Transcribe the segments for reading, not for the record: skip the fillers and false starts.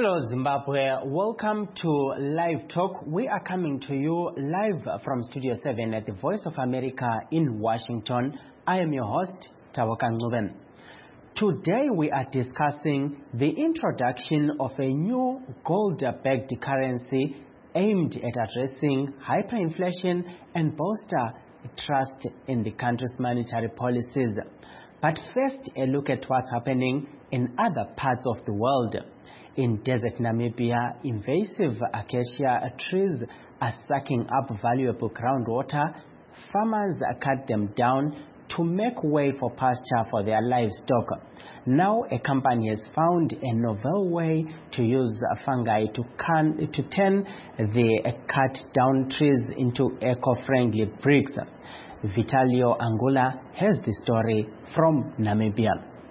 Hello Zimbabwe, welcome to Live Talk. We are coming to you live from Studio 7 at the Voice of America in Washington. I am your host, Tawoka Ngcuben. Today we are discussing the introduction of a new gold-backed currency aimed at addressing hyperinflation and bolster trust in the country's monetary policies. But first, a look at what's happening in other parts of the world. In desert Namibia, invasive acacia trees are sucking up valuable groundwater. Farmers cut them down to make way for pasture for their livestock. Now a company has found a novel way to use fungi to turn the cut down trees into eco-friendly bricks. Vitalio Angula has the story from Namibia.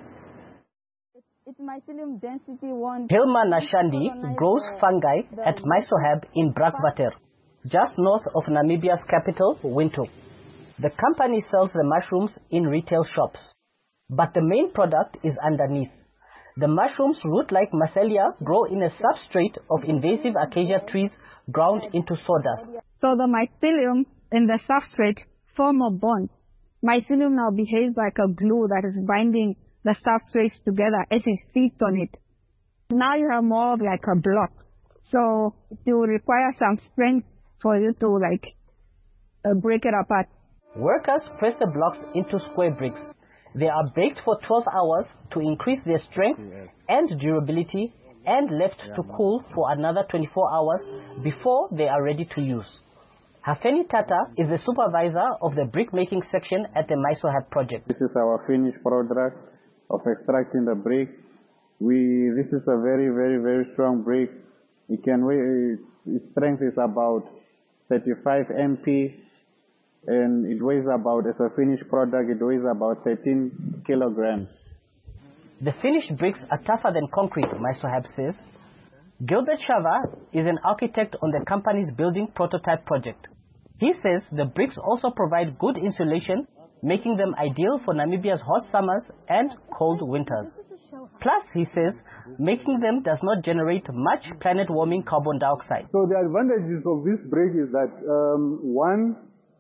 It's mycelium density 1. Hilma Nashandi grows fungi at Mysohab in Brakwater, just north of Namibia's capital, Windhoek. The company sells the mushrooms in retail shops, but the main product is underneath. The mushrooms, root-like Macelia, grow in a substrate of invasive acacia trees ground into sawdust. So the mycelium in the substrate form a bond. Mycelium now behaves like a glue that is binding the substrates together as it feeds on it. Now you have more of like a block. So it will require some strength for you to break it apart. Workers press the blocks into square bricks. They are baked for 12 hours to increase their strength and durability and left to cool for another 24 hours before they are ready to use. Hafeni Tata is the supervisor of the brick-making section at the Mysohab project. This is our finished product of extracting the brick. This is a very, very, very strong brick. Its strength is about 35 MP, and it weighs about, as a finished product, it weighs about 13 kilograms. The finished bricks are tougher than concrete, Mysohab says. Gilbert Shava is an architect on the company's building prototype project. He says the bricks also provide good insulation, making them ideal for Namibia's hot summers and cold winters. Plus, he says, making them does not generate much planet-warming carbon dioxide. So the advantages of this brick is that, one,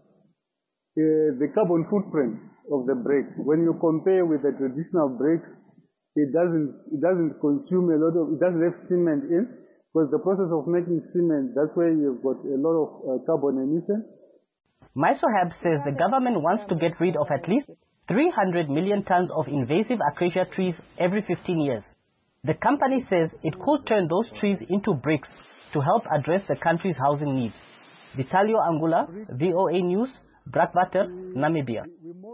the carbon footprint of the brick. When you compare with the traditional bricks, it doesn't consume a lot of, it doesn't have cement in, because the process of making cement, that's where you've got a lot of carbon emission. Mysohab says the government wants to get rid of at least 300 million tons of invasive acacia trees every 15 years. The company says it could turn those trees into bricks to help address the country's housing needs. Vitalio Angula, VOA News, Brakwater, Namibia.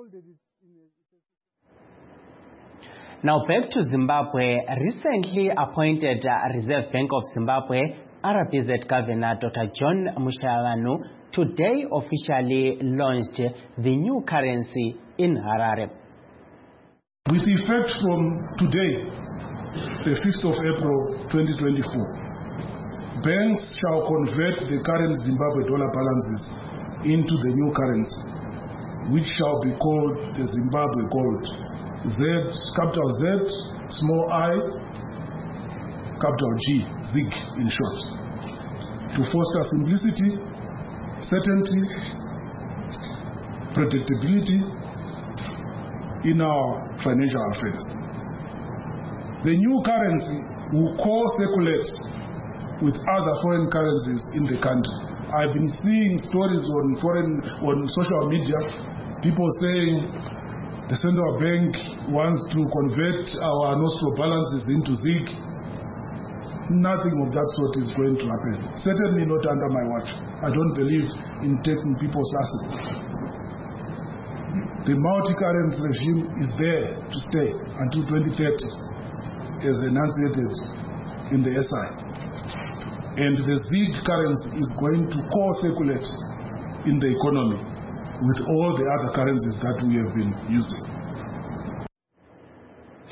Now back to Zimbabwe. Recently appointed Reserve Bank of Zimbabwe, RBZ Governor Dr. John Mushayalanu, today officially launched the new currency in Harare. With effect from today, the 5th of April 2024, banks shall convert the current Zimbabwe dollar balances into the new currency, which shall be called the Zimbabwe Gold. Z, capital Z, small I, capital G, ZIG in short, to foster simplicity, certainty, predictability in our financial affairs. The new currency will co-circulate with other foreign currencies in the country. I've been seeing stories on social media, people saying the central bank wants to convert our nostro balances into ZIG. Nothing of that sort is going to happen. Certainly not under my watch. I don't believe in taking people's assets. The multi-currency regime is there to stay until 2030, as enunciated in the SI. And the ZIG currency is going to co-circulate in the economy with all the other currencies that we have been using.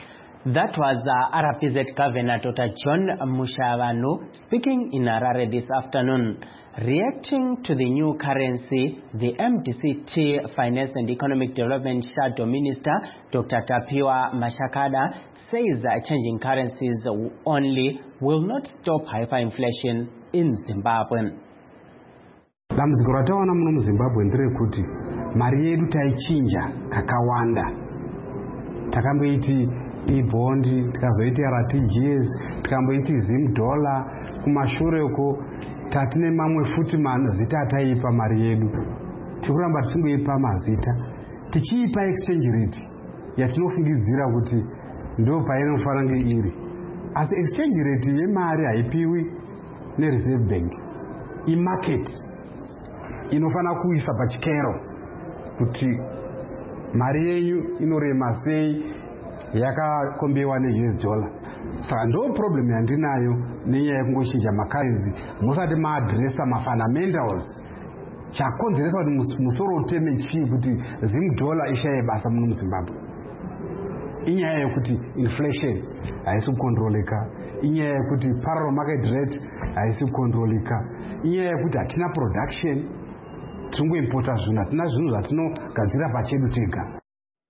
That was RPZ Governor Dr. John Mushavanu speaking in Harare this afternoon. Reacting to the new currency, the MDCT Finance and Economic Development Shadow Minister Dr. Tapiwa Mashakada says changing currencies only will not stop hyperinflation in Zimbabwe. Dambudziko rataona muno muZimbabwe nderekuti mari yedu taichinja kakawanda. Takamboiti ibondi, tikazoiti RTGS, tikamboiti Zim dollar, kumashure uko tatine mamwe futi mazita ataipa mari yedu. Tikuramba tisingoipa mazita. Tichiipa exchange rate yatinofungidzira kuti ndo painofanira kunge iri. Asi exchange rate yemari haipiwi neReserve Bank. Market inofana kuisa pachikero kuti mari yenyu inorema sei yakakombewa neUS dollar. Saka ndo problem yandinayo nenyaya yekungochinja macurrency musati maadresa mafundamentals. Chakonzeresa kuti musoro uteme chii kuti Zim dollar ishaye basa muno muZimbabwe. Inyaya yekuti inflation haisi kukontroleka, inyaya yekuti parallel market rate haisi kukontroleka, inyaya yekuti hatina production, tingoimporta zvinhu, hatina zvinhu zvatinogadzira pachedu tega.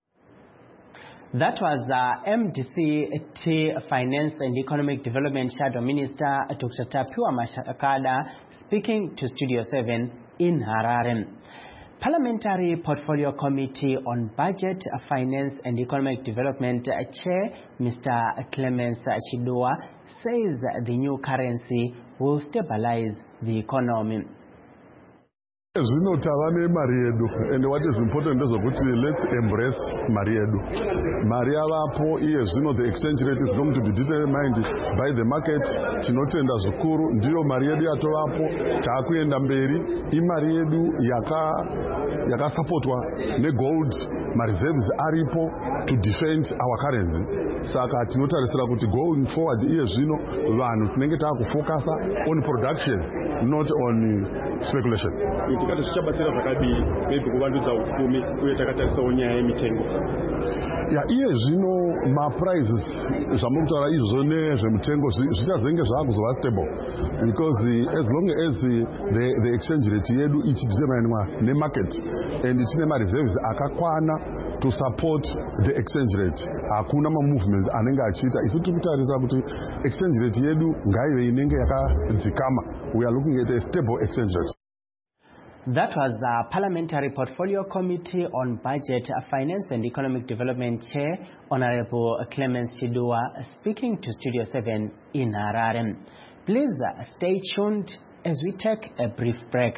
That was MDCT Finance and Economic Development Shadow Minister Dr. Tapiwa Mashakada speaking to Studio 7 in Harare. Parliamentary Portfolio Committee on Budget, Finance and Economic Development Chair Mr. Clemens Chidua says the new currency will stabilize the economy. Zvinotava nemari yedu, and what is important is that let's embrace mari yedu. Mari yavapo iye zvino the exchange rate is going to be determined by the market. Tinotenda zvikuru ndiyo mari yedu yatovapo, taakuenda mberi. Imari yedu yakasupportwa negold, reserves aripo to defend our currency. Saka tinotarisira kuti going forward iye zvino vanhu tinenge taakufocasa on production, not on speculation. Tikati zvichabatsira zvakadii maybe kuvandudza upfumi uye takatarisawo nyaya yemitengo. Iye zvino maprizes zvamurikutaura izvo nezvemutengo zvichazenge zvakuzova stable because as long as the exchange rate yedu ichideterminwa nemarket and tine mareserves akakwana to support the exchange rate, hakuna movements anenge achiita. Isi tikutarisa kuti exchange rate yedu ngaive inenge yakadzikama. We are looking at a stable exchange rate. That was the Parliamentary Portfolio Committee on Budget, Finance and Economic Development Chair, Honorable Clemens Chidua, speaking to Studio 7 in Harare. Please stay tuned as we take a brief break.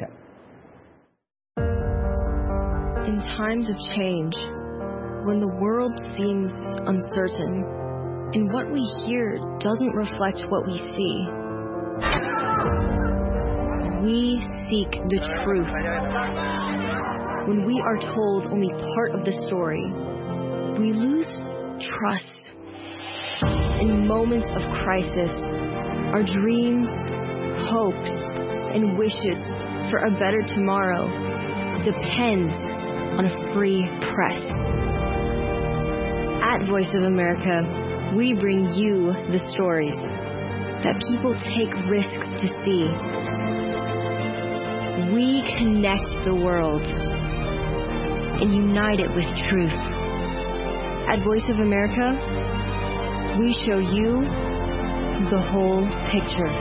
In times of change, when the world seems uncertain, and what we hear doesn't reflect what we see, we seek the truth. When we are told only part of the story, we lose trust. In moments of crisis, our dreams, hopes, and wishes for a better tomorrow depends on a free press. At Voice of America, we bring you the stories that people take risks to see. We connect the world and unite it with truth. At Voice of America, we show you the whole picture.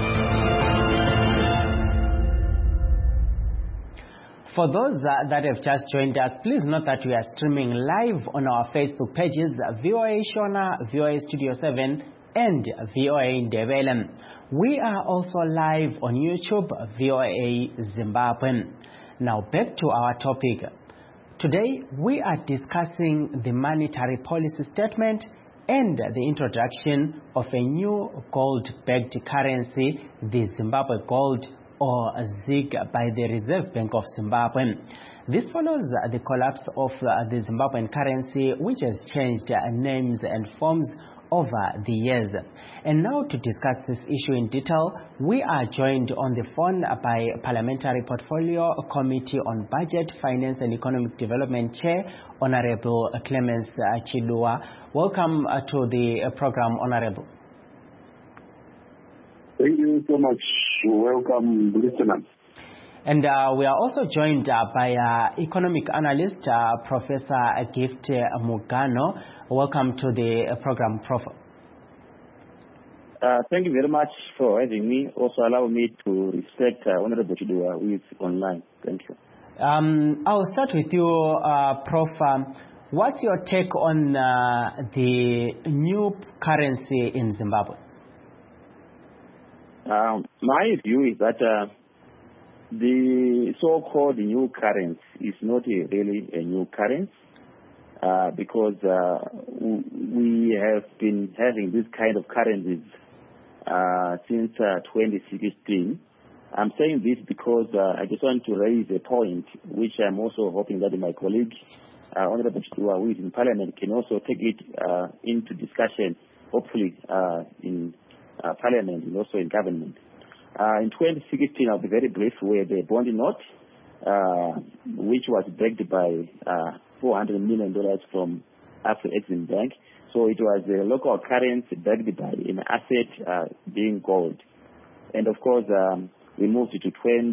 For those that have just joined us, please note that we are streaming live on our Facebook pages, VOA Shona, VOA Studio 7, and VOA Ndebele. We are also live on YouTube, VOA Zimbabwe. Now back to our topic. Today we are discussing the monetary policy statement and the introduction of a new gold-backed currency, the Zimbabwe Gold, or ZiG, by the Reserve Bank of Zimbabwe. This follows the collapse of the Zimbabwean currency, which has changed names and forms over the years. And now to discuss this issue in detail, we are joined on the phone by Parliamentary Portfolio Committee on Budget, Finance and Economic Development Chair, Honorable Clemens Chidua. Welcome to the program, Honorable. Thank you so much. Welcome, listeners. And we are also joined by economic analyst, Professor Gift Mugano. Welcome to the program, Prof. Thank you very much for having me. Also allow me to respect Honorable Chidua, who is online. Thank you. I'll start with you, Prof. What's your take on the new currency in Zimbabwe? My view is that the so-called new currency is not really a new currency because we have been having this kind of currencies since 2016. I'm saying this because I just want to raise a point which I'm also hoping that my colleague, Honorable Chidua, who is in Parliament, can also take it into discussion, hopefully in Parliament and also in government. In 2016, I'll be very brief, where the bond note, which was backed by $400 million from Afro-Exim Bank. So it was a local currency backed by an asset being gold. And of course, we moved to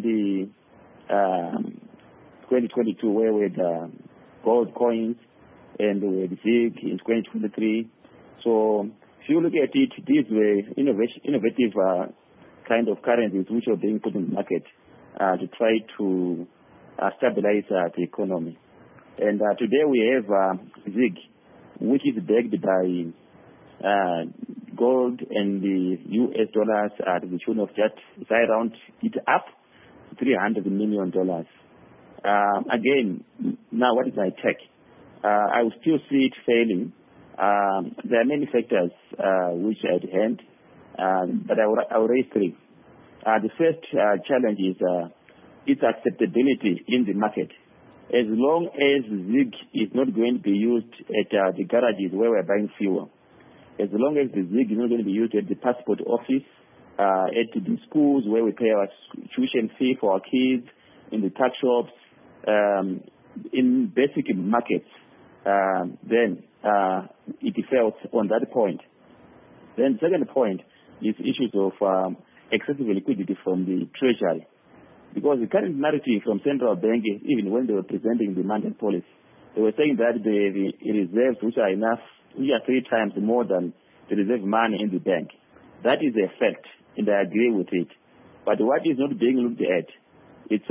2022, where we had gold coins, and we had ZiG in 2023. So if you look at it, these were innovative kind of currencies which are being put in the market to try to stabilize the economy. And today we have ZiG, which is backed by gold and the US dollars at the tune of just, if I round it up, $300 million. Again, now what is my take? I will still see it failing. There are many factors which are at hand, but I will raise three. The first challenge is its acceptability in the market. As long as ZiG is not going to be used at the garages where we're buying fuel, as long as the ZiG is not going to be used at the passport office, at the schools where we pay our tuition fee for our kids, in the tax shops, in basic markets, then it fails on that point. Then the second point is issues of excessive liquidity from the treasury. Because the current narrative from central bank, even when they were presenting the mandate policy, they were saying that the reserves which are enough, which are 3 times more than the reserve money in the bank. That is a fact, and I agree with it. But what is not being looked at, it's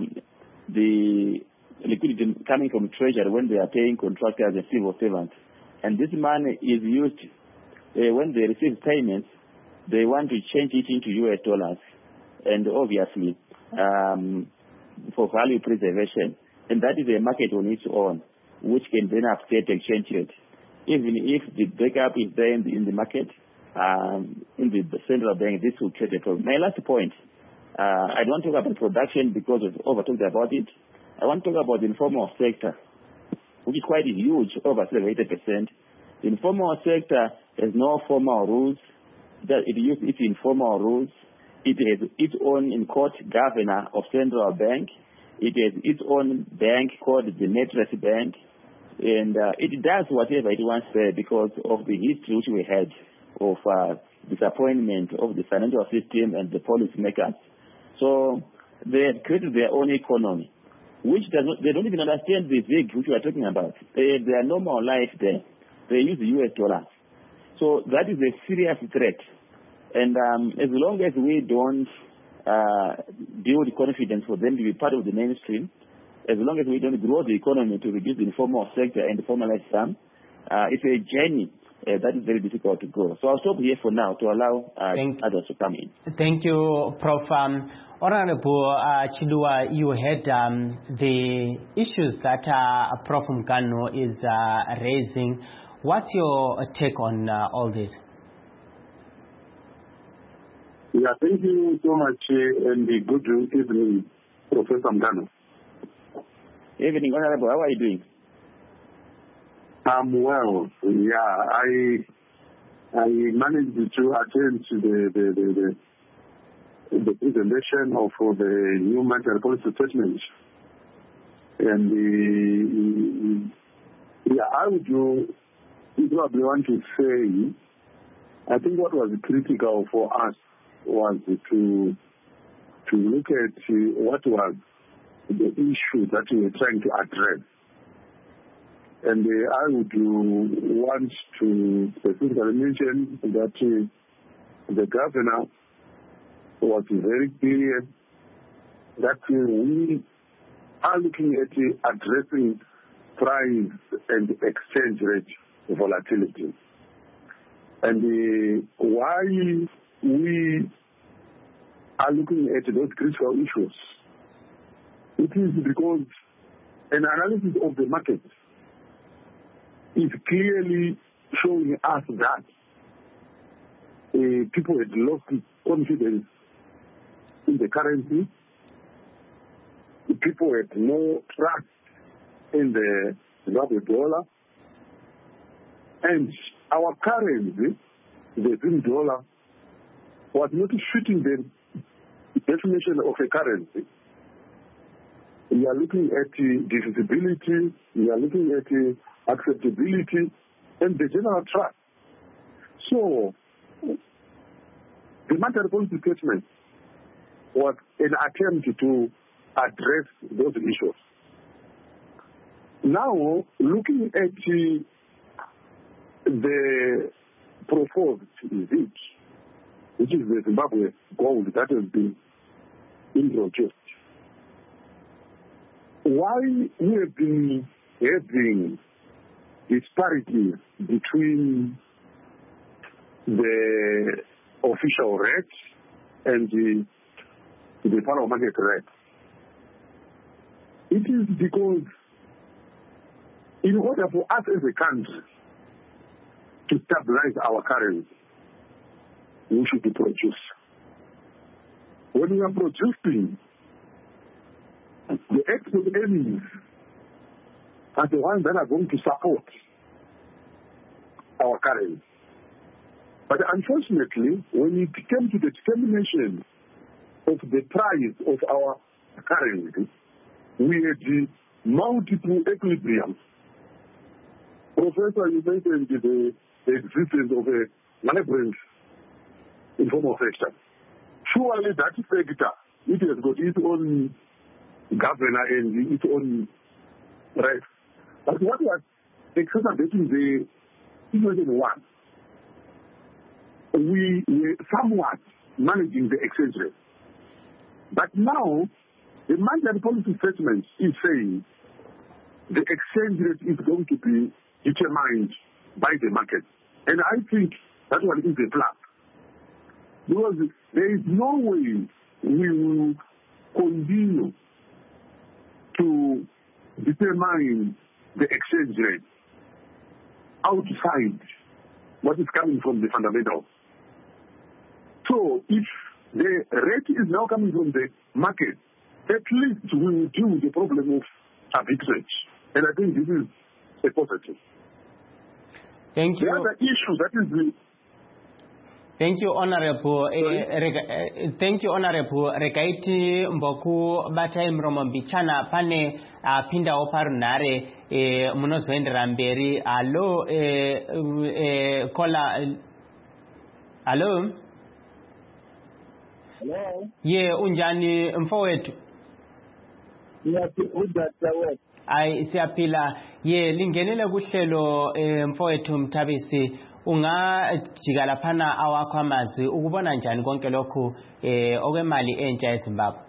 the liquidity coming from treasury when they are paying contractors and civil servants. And this money is used when they receive payments, they want to change it into US dollars. And obviously, for value preservation. And that is a market on its own, which can then upset the exchange rate. Even if the backup is there in the market, in the central bank, this will create a problem. My last point, I don't talk about production because we've over-talked about it. I want to talk about the informal sector, which is quite huge, over 80%. The informal sector has no formal rules. It uses its informal rules. It has its own in-court governor of central bank. It has its own bank called the Matrix Bank. And it does whatever it wants there because of the history which we had of disappointment of the financial system and the policymakers. So they have created their own economy, which they don't even understand the ZiG which we are talking about. They have their normal life there. They use the US dollars. So that is a serious threat. And as long as we don't build confidence for them to be part of the mainstream, as long as we don't grow the economy to reduce the informal sector and formalize some, it's a journey that is very difficult to go. So I'll stop here for now to allow others to come in. Thank you, Prof. Honorable Chidua, you had the issues that Prof. Mugano is raising. What's your take on all this? Yeah, thank you so much, and good evening, Professor Mugano. Evening, Honorable. How are you doing? I'm well. Yeah, I managed to attend to the presentation of the new monetary policy statement. And I would probably want to say, I think what was critical for us was to look at what was the issue that we were trying to address. And I would want to specifically mention that the governor was very clear that we are looking at addressing price and exchange rate volatility. And why we are looking at those critical issues, it is because an analysis of the market is clearly showing us that people had lost confidence in the currency. People had no trust in the Zimbabwe dollar. And our currency, the Zim dollar, was not fitting the definition of a currency. We are looking at divisibility, we are looking at acceptability, and the general trust. So, the monetary policy statement was an attempt to address those issues. Now, looking at the proposed ZIG, which is the Zimbabwe gold that has been introduced, why we have been having disparities between the official rate and the power market rate? It is because in order for us as a country to stabilize our currency, we should produce. When we are producing, the export earnings are the ones that are going to support our currency. But unfortunately, when it came to the determination of the price of our currency, we had multiple equilibriums. Professor, you mentioned the existence of a vibrant informal sector. Surely that sector, it has got its own governor and its own rights. But what was exacerbating the situation one, we were somewhat managing the exchange rate. But now, the monetary policy statement is saying the exchange rate is going to be determined by the market. And I think that one is a plus. Because there is no way we will continue to determine the exchange rate outside what is coming from the fundamentals. So if the rate is now coming from the market, at least we will deal with the problem of arbitrage. And I think this is a positive. Thank you. The other issue that is the... Thank you, Honorable. Thank you, Honorable. Rekaiti mboku batai mromo mbichana pane pinda oparunare munozoendera mberi. Alo kola. Alo. Hello. Ye unjani mfowethu. Ai siyapila. Ye lingenele kuhlelo mfowethu Mthabisi. Ungajika laphana awakho amazwi ukubona njani konke lokhu okwemali entsha eZimbabwe?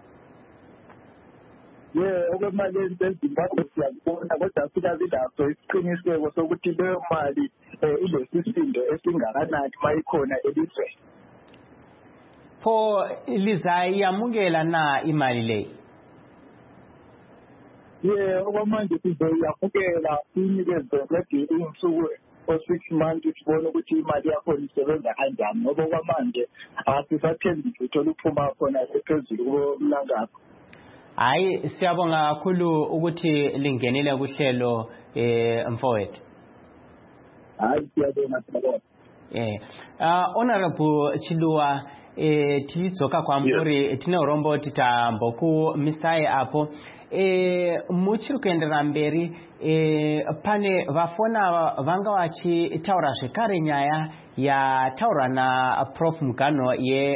Okwemali entsha eZimbabwe siyabona kodwa sikabilaso isiqiniseko sokuthi leyo mali ilesisindo esingakanani mayikhona elizweni. Pho lizayamukela na imali leyi? Okwamanje sizoyamukela inikezwe kade insuku for 6 months sibona ukuthi imali yakho isebenza kanjani ngoba kwamanje asisathembi uthola ukuphuma khona ephezulu komlangapho. Hayi siyabonga kakhulu ukuthi lingenile kuhlelo mfowethu. Hayi siyabonga. Honorable Chiluwa, tidzoka kwamuri tine urombo titambokumisai apo. Muchiri kuenderera mberi, pane vafona vanga vachitaura zvekare nyaya yataurwa naProf Mugano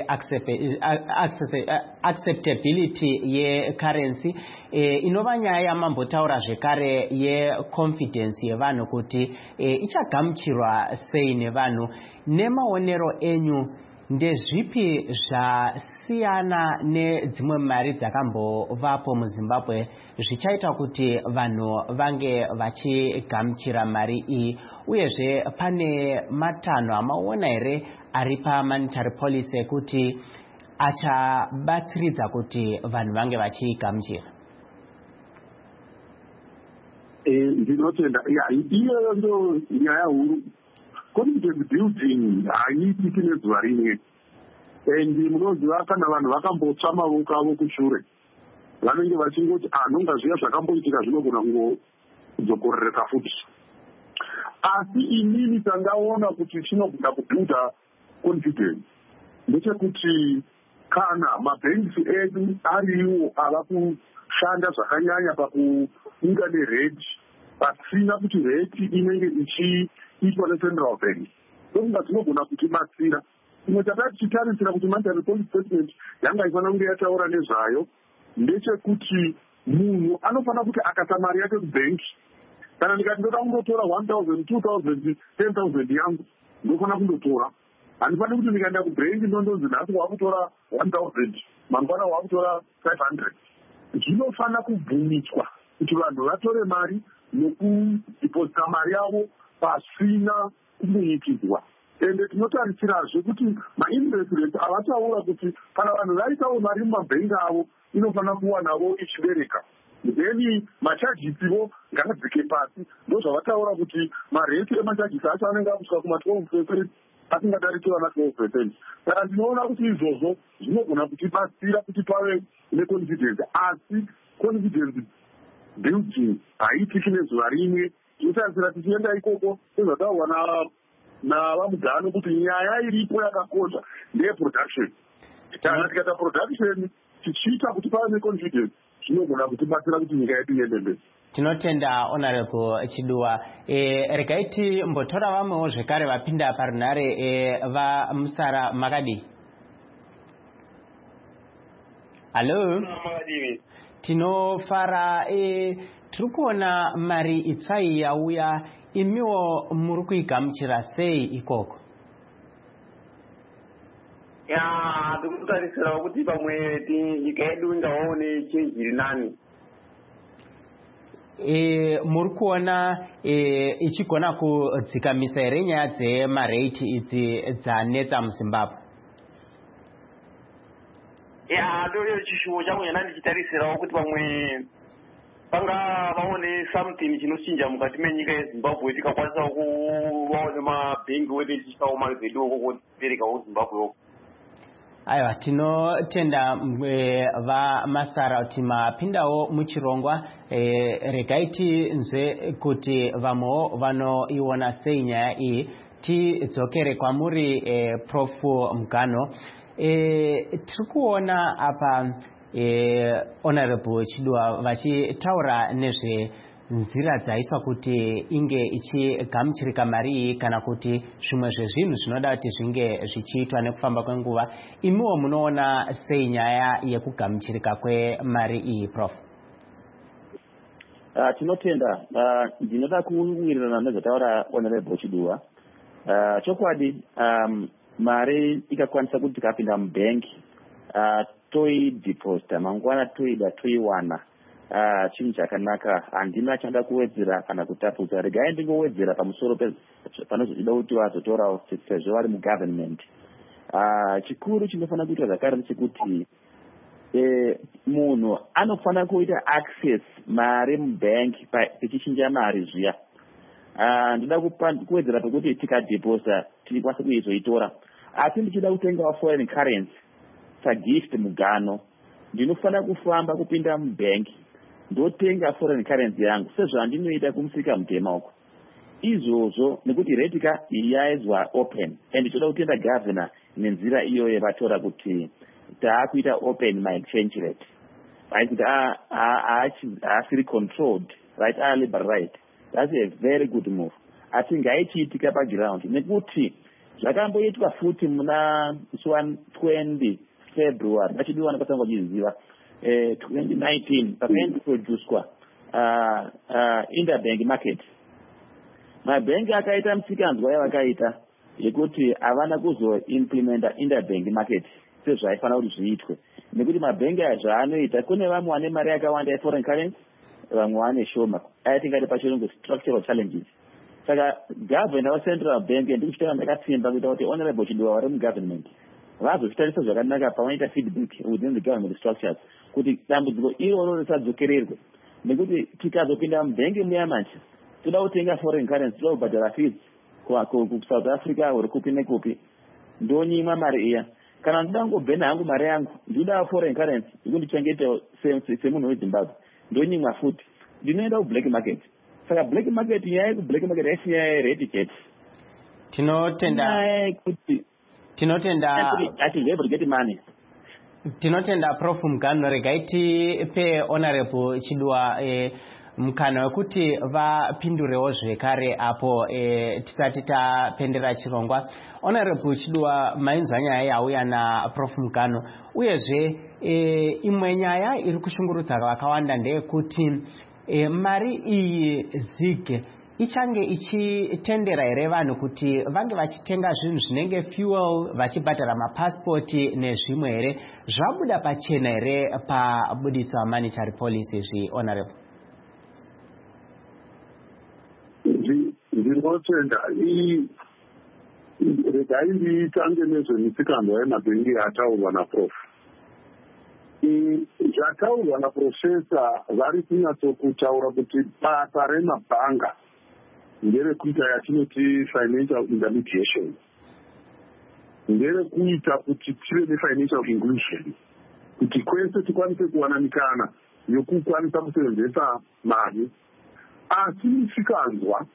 acceptability yecurrency, inova nyaya yamambotaura zvekare yeconfidence yevanhu kuti ichagamuchirwa sei nevanhu. Nemaonero enyu, ndezvipi zvasiyana nedzimwe mari dzakambovapo muZimbabwe zvichaita kuti vanhu vange vachigamuchira mari iyi, uyezve pane matanho amaona here ari pamonetary policy ekuti achabatsiridza kuti vanhu vange vachigamuchira? Ndinotenda iyoyo ndo nyaya huru. Confidence building haiitiki nezuva rimwe, and munoziva kana vanhu vakambotsva mavoko avo kushure vanenge vachingoti nonga zviya zvakamboitika zvinogona kudzokorereka futi. Asi inini tandaona kuti chinogona kubuilda confidence ndechekuti kana mabhengi edu ariwo ava kushanda zvakanyanya pakuunga nerate pasina kuti rate inenge ichiitwa necentral bank, ndokunga dzinogona kutibatsira. Imwe takati tichitarisira kuti monetary policy statement yanga ifanira kunge yataura nezvayo ndechekuti munhu anofanira kuti akasa mari yake kubhenki, kana ndikati ndoda kundotora 1000 2000 10,000 yangu ndofanira kundotora. Handifaniri kuti ndikaenda kubhenki ndondonzi nhasi wakutora 1000 mangwana wakutora 500. Zvinofanira kubvumiswa kuti vanhu vatore mari nokudhiposita mari yavo pasina kumbuyikidzwa. Ende tinotarisirazve kuti mainterest rate avataura kuti kana vanhu vaitawo mari mumabhengi avo inofanira kuwanavo ichibereka, then machajisivo ngadzike pasi. Ndozvavataura kuti marate emachajisi acho anenge akusvika kuma12% asingadariki vana 12%. Saka ndinoona kuti izvozvo zvinogona kutibatsira kuti pave neconfidence, asi confidence building haitiki nezuva rimwe. Tinotarisira tichienda ikoko sezvataurwa navaMugano kuti nyaya iripo yakakosha ndeyeproduction. Kana tikaita production tichiita kuti pave neconfidence zvinogona kutibatsira kuti nyika yedu iende mberi. Tinotenda Honorable Chiluwa. Regai mbotora vamwewo zvekare vapinda parunhare vamusara makadi. Hello. Tinofara tiri kuona mari itsai yauya, imiwo muri kuigamuchira sei ikoko? Tikutarisirawo kuti pamwe nyika yedu ingaone chenji iri nani. Muri kuona ichigona kudzikamisa here nyaya dzemarate idzi dzanetsa muZimbabwe? Ndoyo chishuwo changu yana ndichitarisirawo kuti pamwe panga vaone something chinochinja mukati menyika yeZimbabwe, tikakwanisa kuvaone mabhengi wede tichikawo mari dzedu okoko tiperekawo Zimbabwe oko. Aiwa, tinotenda vamasara kuti mapindawo muchirongwa. Regai tinzwe kuti vamwewo vanoiona sei nyaya iyi. Tidzokere kwamuri Prof Mugano. Tiri kuona apa Honorable Chiluwa vachitaura nezvenzira dzaiswa kuti inge ichigamuchirika mari iyi, kana kuti zvimwe zvezvinhu zvinoda kuti zvinge zvichiitwa nekufamba kwenguva. Imiwo munoona sei nyaya yekugamuchirika kwemari iyi, Prof? Tinotenda. Ndinoda kuwirirana nezvataura Honorable Chiluwa. Chokwadi, mari ikakwanisa kuti tikapinda mubhengi toidhiposita mangwana toida toiwana, chinhu chakanaka. Handina chanda kuwedzera kana kutapudza. Regai ndingowedzera pamusoro panozoda kuti vazotorawo sezvo vari mugovernment. Chikuru chinofanira kuitwa zvakare ndechekuti munhu anofanira kuita access mari mubhengi pechichinja mari zviya. Ndoda kuwedzera pekuti tikadhiposita tikwanisa kuizoitora. Asi ndichida kutengawo foreign currency sagift Mugano, ndinofanira kufamba kupinda mubhengi ndotenga foreign currency yangu sezvandinoita kumusika mutema uko. izvozvo nekuti rate yaizwa open and toda kutenda governor nenzira iyoyo vatora kuti taakuita open my-exchange rate, right, kuti haasiri controlled, right, liberalized. That's a very good move. Asi ngaichiitika paground nekuti zvakamboitwa futi muna 20 February vachidiwa nepatanga chiziva 2019 pakaintroducwa interbank market. Mabhengi akaita mtsikanzwa yavakaita yekuti havana kuzoimplementa interbank market sezvaifanira kuti zviitwe, nekuti mabhengi zvaanoita kune vamwe vane mari yakawanda yeforeign currency, vamwe vane shoma, aitingati pachirungu structural challenges. Saka governor wacentral bank ndikuchitanga ndakatsimba kuita kuti honorable Chidiwa vari mugovernment vazozvitarisa zvakanaka pavanoita feedback within the government structures kuti dambudziko iroro risadzokererwe, nekuti tikazopinda mubhengi muya manje toda kutenga foreign currency, toda kubhadhara fees kuSouth Africa uri kupi nekupi, ndonyimwa mari iya. Kana ndoda ngobhena hangu mari yangu ndinoda foreign currency ikundichengeta semunhu weZimbabwe, ndonyimwa futi, ndinoenda kublack market. Saka black market yayi kublack market yaisiya eradicate. Tinotenda Prof Mugano. Regai tipe Honorable Chidiwa mukana wekuti vapindurewo zvekare apo tisati tapendera chirongwa. Honorable Chidiwa, mainzwa nyaya yauya naProf Mugano, uyezve imwe nyaya iri kushungurudza vakawanda ndeyekuti mari iyi ZiG ichange ichitendera here vanhu kuti vange vachitenga zvinhu zvinenge fuel, vachibhadhara mapasipoti nezvimwe here, zvabuda pachena here pabudiso monetary policy zvi Honorable? Ndinotenda regai nditange nezvemitsikanzwa yemabhengi yataurwa naProf. Zvataurwa naProfesa vari kunyatsokutaura kuti basa remabhanga nderekuita yatinoti financial intermediation, nderekuita kuti tive nefinancial inclusion, kuti kwese tikwanise kuwana mikana yokukwanisa kusevenzesa mari. Asi misikanzwa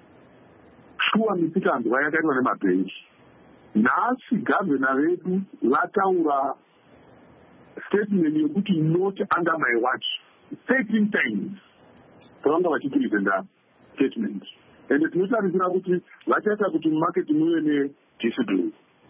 shuwa misikanzwa yakaitwa nemabhengi. Nhasi gavhena vedu vataura statement yekuti not under my watch 13 times pavanga vachipresenta statement, and tinotarisira kuti vachaita kuti mumarket muve nediscipline.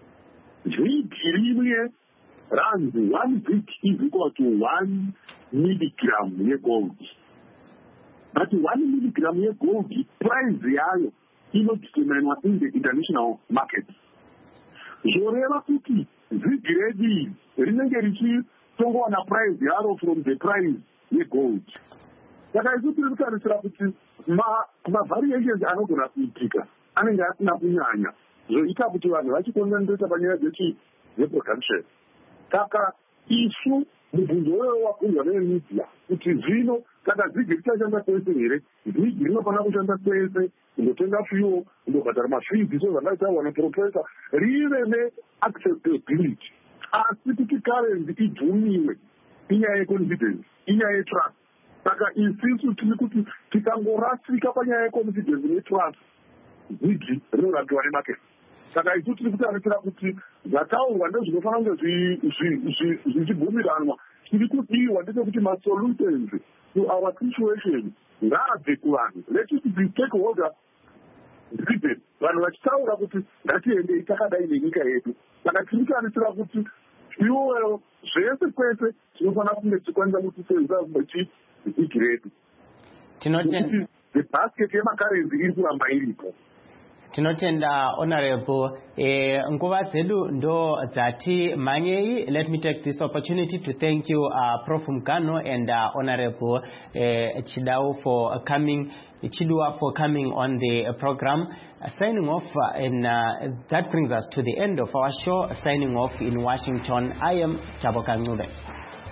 Vhiki rimwe ranzi 1 brick is equal to 1 milligram yegold, but 1 milligram yegold price yayo inodeterminwa in the international market. Zvoreva kuti zvigredi rinenge richitongowana price yaro from the price yegold. Saka isu tiri kutarisira kuti mavariations anogona kuitika anenge asina kunyanya, zvoita kuti vanhu vachikonzentrata panyaya dzeproduction. Saka isu mubvunzo wewo wabvunzwa nemedia kuti zvino kana ZiG richashanda kwese here, ZiG rinofanira kushanda kwese, kundotenga fuel, kundobhadhara mafees, so zvakaitaurwa naProfesa, rive neaccessibility. Asi kuti currency ibvumiwe inyaya yeconfidence, inyaya yetrust. Saka isisu tiri kuti tikangorasika panyaya yeconfidence netrust, ZiG rinorapiwa nemarket. Saka isu tiri kutarisira kuti zvataurwa ndozvinofanira kunge zvichibvumiranwa. Tiri kudiwa ndechekuti masolutions to our situation ngaabve kuvanhu. Let it be stakeholder driven. Vanhu vachitaura kuti ngatiendei takadai nenyika yedu. Saka tiri kutarisira kuti fuel zvese kwese tinofanira kunge tichikwanisa kutisevenzesa kuti ZiG redu. Tinotenda the basket yemakarenzi iri kuramba iripo. Tinotenda Honorable. Nguva dzedu ndo dzati manyei. Let me take this opportunity to thank you Prof Mugano and Honorable Chidiwa for coming on the program. Signing off, and that brings us to the end of our show. Signing off in Washington, I am Taboka Ngube.